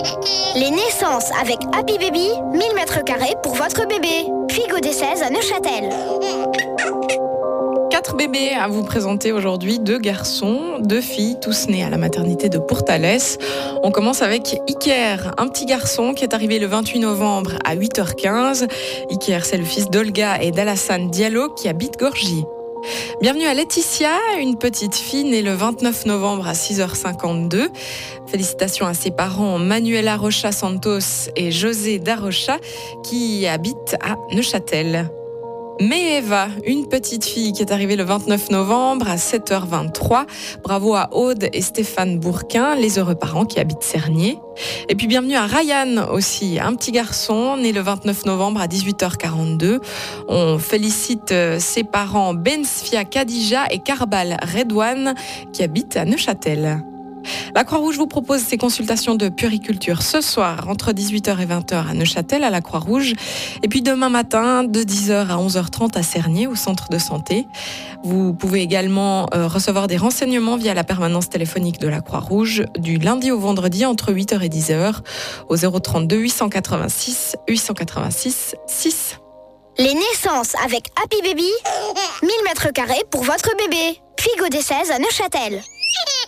Les naissances avec Happy Baby, 1000 m² pour votre bébé. Puy des 16 à Neuchâtel. 4 bébés à vous présenter aujourd'hui, 2 garçons, 2 filles, tous nés à la maternité de Pourtalès. On commence avec Iker, un petit garçon qui est arrivé le 28 novembre à 8h15. Iker, c'est le fils d'Olga et d'Alassane Diallo qui habitent Gorgy. Bienvenue à Laetitia, une petite fille née le 29 novembre à 6h52. Félicitations à ses parents Manuela Rocha Santos et José Darocha qui habitent à Neuchâtel. Eva, une petite fille qui est arrivée le 29 novembre à 7h23. Bravo à Aude et Stéphane Bourquin, les heureux parents qui habitent Cernier. Et puis bienvenue à Ryan aussi, un petit garçon né le 29 novembre à 18h42. On félicite ses parents Bensfia Khadija et Karbal Redouane qui habitent à Neuchâtel. La Croix-Rouge vous propose ses consultations de puériculture ce soir entre 18h et 20h à Neuchâtel à la Croix-Rouge et puis demain matin de 10h à 11h30 à Cernier au centre de santé. Vous pouvez également recevoir des renseignements via la permanence téléphonique de la Croix-Rouge du lundi au vendredi entre 8h et 10h au 032 886 886 6. Les naissances avec Happy Baby, 1000 m² pour votre bébé. Puy des 16 à Neuchâtel.